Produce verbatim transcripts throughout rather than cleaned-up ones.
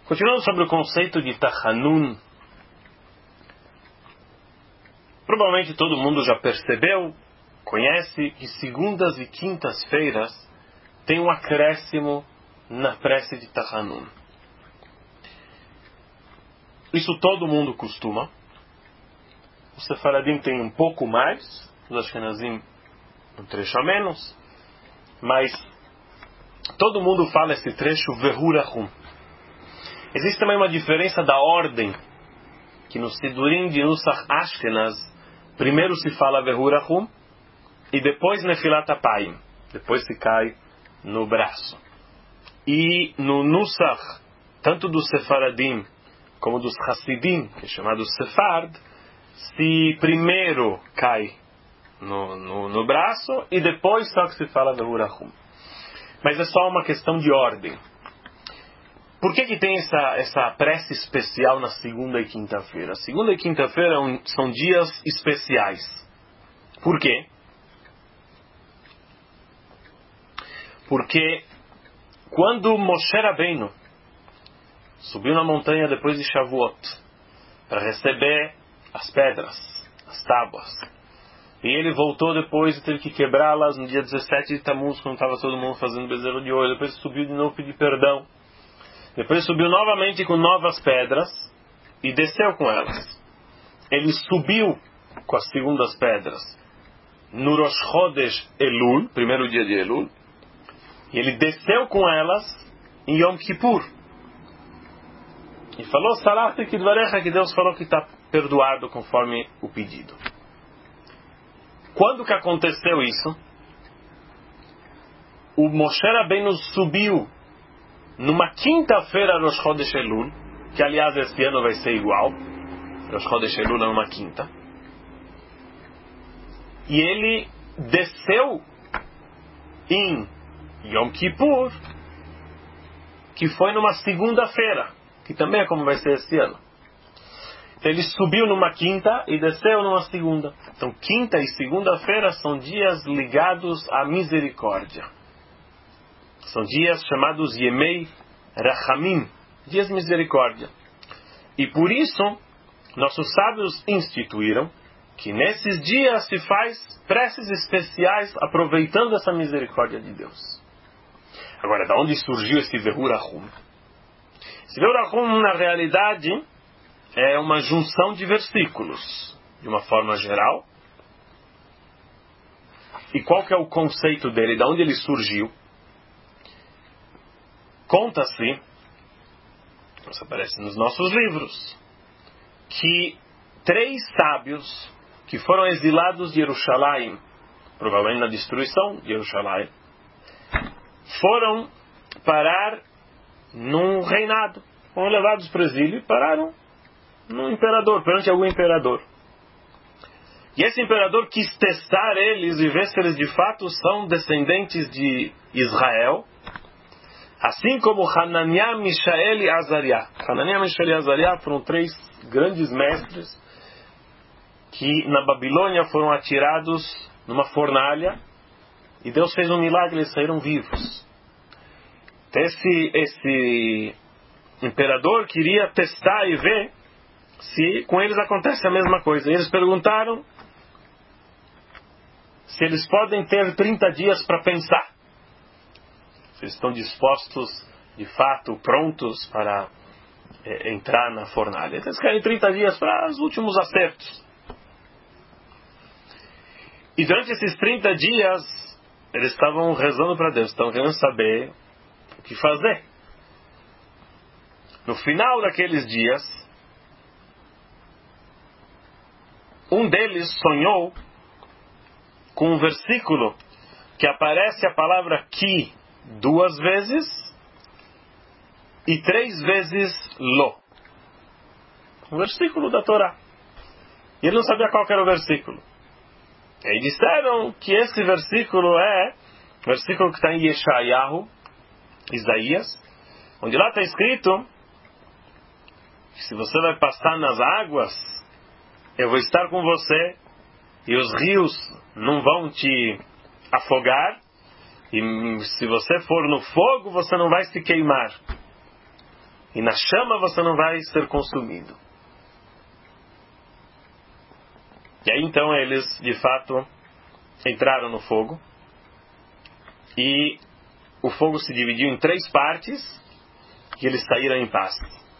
Continuando sobre o conceito de Tachanun, provavelmente todo mundo já percebeu, conhece que segundas e quintas-feiras tem um acréscimo na prece de Tachanun. Isso todo mundo costuma. Os Sefaradim tem um pouco mais, os Ashkenazim um trecho a menos, mas todo mundo fala esse trecho Vehurachum. Existe também uma diferença da ordem, que no Sidurim de Nusach Ashkenaz, primeiro se fala Vehurachum e depois Nefilat Apayim, depois se cai no braço. E no Nusach, tanto dos Sefaradim como dos Hasidim, que é chamado Sefard, se primeiro cai no, no, no braço e depois só que se fala Vehurachum. Mas é só uma questão de ordem. Por que que tem essa, essa prece especial na segunda e quinta-feira? Segunda e quinta-feira são dias especiais. Por quê? Porque quando Moshe Rabbeinu subiu na montanha depois de Shavuot para receber as pedras, as tábuas, e ele voltou depois e teve que quebrá-las no dia dezessete de Tammuz, quando estava todo mundo fazendo bezerro de ouro. Depois subiu de novo pedir perdão. Depois subiu novamente com novas pedras e desceu com elas. Ele subiu com as segundas pedras no Rosh Chodesh Elul, primeiro dia de Elul, e ele desceu com elas em Yom Kippur. E falou, Salachti Kidvarecha, que Deus falou que está perdoado conforme o pedido. Quando que aconteceu isso? O Moshe Rabbeinu subiu numa quinta-feira Rosh Chodesh Elul, que aliás esse ano vai ser igual, Rosh Chodesh Elul é uma quinta, e ele desceu em Yom Kippur, que foi numa segunda-feira, que também é como vai ser esse ano. Então ele subiu numa quinta e desceu numa segunda. Então quinta e segunda-feira são dias ligados à misericórdia. São dias chamados Yemei Rachamim, dias de misericórdia. E por isso, nossos sábios instituíram que nesses dias se faz preces especiais aproveitando essa misericórdia de Deus. Agora, de onde surgiu esse Vehurachum? Esse Vehurachum, na realidade, é uma junção de versículos, de uma forma geral. E qual que é o conceito dele? De onde ele surgiu? Conta-se, isso aparece nos nossos livros, que três sábios que foram exilados de Jerusalém, provavelmente na destruição de Jerusalém, foram parar num reinado. Foram levados para o exílio e pararam num imperador, perante algum imperador. E esse imperador quis testar eles e ver se eles de fato são descendentes de Israel, assim como Hananiah, Mishael e Azariah. Hananiah, Mishael e Azariah foram três grandes mestres que na Babilônia foram atirados numa fornalha e Deus fez um milagre, eles saíram vivos. Esse, esse imperador queria testar e ver se com eles acontece a mesma coisa. E eles perguntaram se eles podem ter trinta dias para pensar. Se eles estão dispostos, de fato, prontos para é, entrar na fornalha. Eles querem trinta dias para os últimos acertos. E durante esses trinta dias, eles estavam rezando para Deus, estavam querendo saber o que fazer. No final daqueles dias, um deles sonhou com um versículo que aparece a palavra ki duas vezes e três vezes lo. Um versículo da Torá. E ele não sabia qual era o versículo. E disseram que esse versículo é o versículo que está em Yeshayahu, Isaías, onde lá está escrito que se você vai passar nas águas, eu vou estar com você e os rios não vão te afogar, e se você for no fogo, você não vai se queimar. e na chama você não vai ser consumido. E aí então eles, de fato, entraram no fogo, e o fogo se dividiu em três partes, e eles saíram em paz.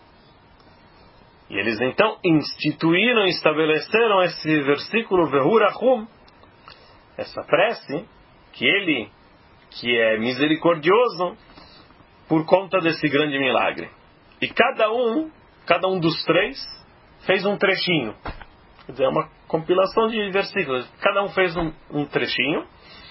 E eles então instituíram e estabeleceram esse versículo, Vehurachum, essa prece, que ele, que é misericordioso, por conta desse grande milagre. E cada um, cada um dos três, fez um trechinho. Quer dizer, é uma compilação de versículos. Cada um fez um, um trechinho.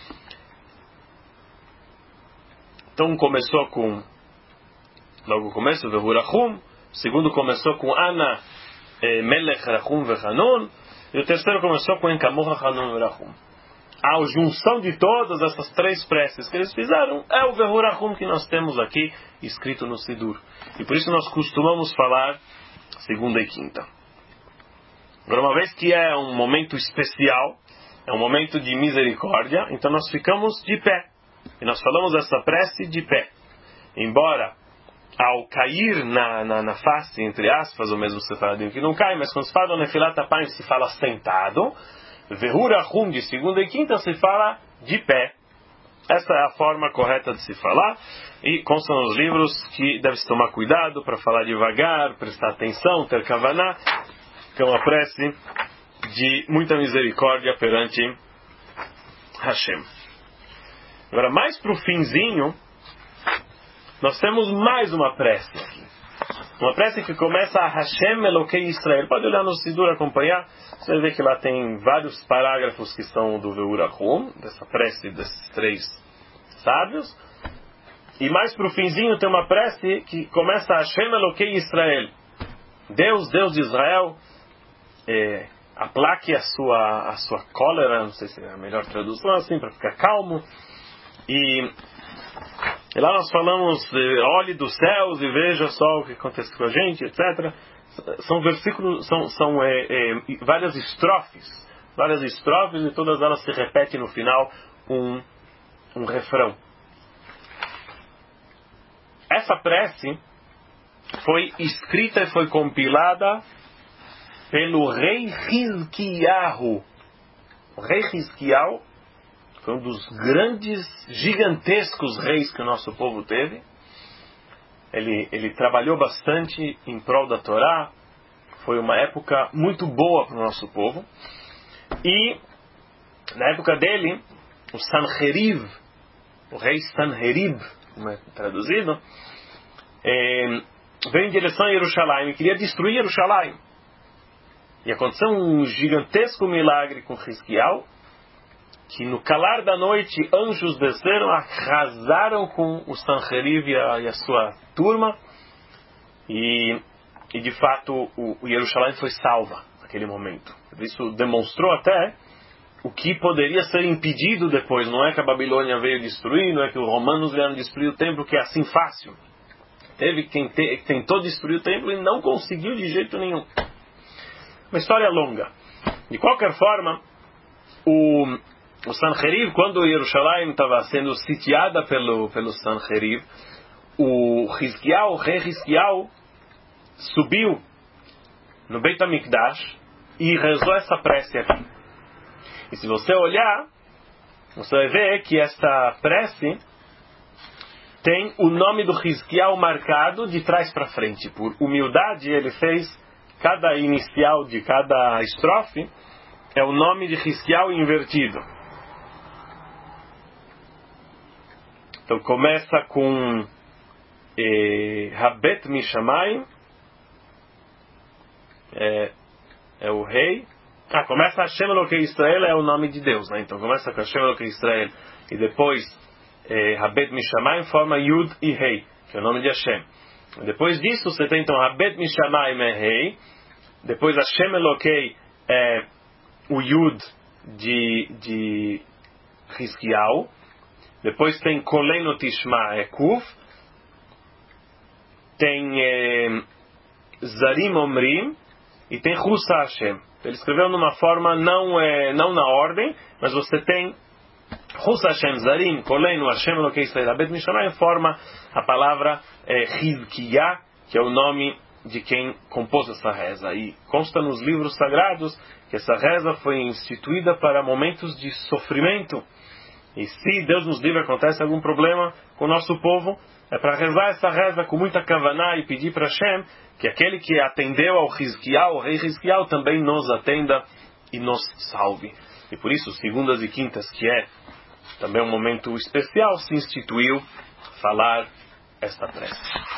Então um começou com, logo no começo, Vehurachum. O segundo começou com Ana eh, Melech Rachum Vechanun. E o terceiro começou com Enkamocha Hanun Verachum. A junção de todas essas três preces que eles fizeram é o Vehurachum que nós temos aqui escrito no Sidur. E por isso nós costumamos falar segunda e quinta. Agora, uma vez que é um momento especial, é um momento de misericórdia, então nós ficamos de pé. E nós falamos essa prece de pé. Embora ao cair na, na, na face, entre aspas, ou mesmo separadinho que não cai, mas quando se fala do Nefilat Apayim se fala sentado, Vehurachum de segunda e quinta se fala de pé. Essa é a forma correta de se falar, e constam nos livros que deve-se tomar cuidado para falar devagar, prestar atenção, ter kavaná, que é uma prece de muita misericórdia perante Hashem. Agora, mais para o finzinho, nós temos mais uma prece aqui. Uma prece que começa a Hashem Elokei Israel. Pode olhar no Sidur, acompanhar. Você vai ver que lá tem vários parágrafos que são do Vehurachum, dessa prece desses três sábios. E mais para o finzinho tem uma prece que começa a Hashem Elokei Israel. Deus, Deus de Israel, é, aplaque a sua, a sua cólera, não sei se é a melhor tradução assim, para ficar calmo. E... E lá nós falamos, olhe dos céus e veja só o que acontece com a gente, etcétera. São versículos, são, são é, é, várias estrofes, várias estrofes e todas elas se repetem no final um, um refrão. Essa prece foi escrita e foi compilada pelo rei Hizkiyahu. O rei Hizkiyahu foi um dos grandes, gigantescos reis que o nosso povo teve. Ele, ele trabalhou bastante em prol da Torá. Foi uma época muito boa para o nosso povo. E, na época dele, o Sanherib, o rei Sanherib, como é traduzido, é, veio em direção a Jerusalém e queria destruir Jerusalém. E aconteceu um gigantesco milagre com Hizkiyahu, que no calar da noite anjos desceram, arrasaram com o Sanherib e a, e a sua turma, e, e de fato o, o Jerusalém foi salva naquele momento. Isso demonstrou até o que poderia ser impedido depois. Não é que a Babilônia veio destruir, não é que os romanos vieram destruir o templo, que é assim fácil. Teve quem te, tentou destruir o templo e não conseguiu de jeito nenhum. Uma história longa. De qualquer forma, o O Sanherib, quando Jerusalém estava sendo sitiada pelo, pelo Sanherib, o Hizkiyahu, o rei Hizkiyahu, subiu no Beit HaMikdash e rezou essa prece aqui. E se você olhar, você vai ver que esta prece tem o nome do Hizkiyahu marcado de trás para frente. Por humildade, ele fez cada inicial de cada estrofe, é o nome de Hizkiyahu invertido. Então começa com eh, Habet Mishamayim, é, é o rei. Ah, começa Hashem Elokei Israel, é o nome de Deus, né? Então começa com Hashem Elokei Israel e depois eh, Habet Mishamayim forma Yud e Rei, que é o nome de Hashem. E depois disso você tem então Habet Mishamayim é Rei, depois Hashem Elokei é o Yud de, de Hizkiyahu. Depois tem Koleno Tishma é Kuf. Tem eh, Zarim Omrim. E tem Husa Hashem. Ele escreveu numa forma não, eh, não na ordem, mas você tem Husa Hashem, Zarim, Koleno, Hashem Elokei Israel, Abed Mishamayim, forma a palavra eh, Hizkiah, que é o nome de quem compôs essa reza. E consta nos livros sagrados que essa reza foi instituída para momentos de sofrimento. E se Deus nos livre, acontece algum problema com o nosso povo, é para rezar essa reza com muita kavaná e pedir para Hashem que aquele que atendeu ao Hizkiyahu, o rei Hizkiyahu, também nos atenda e nos salve. E por isso, segundas e quintas, que é também um momento especial, se instituiu falar esta prece.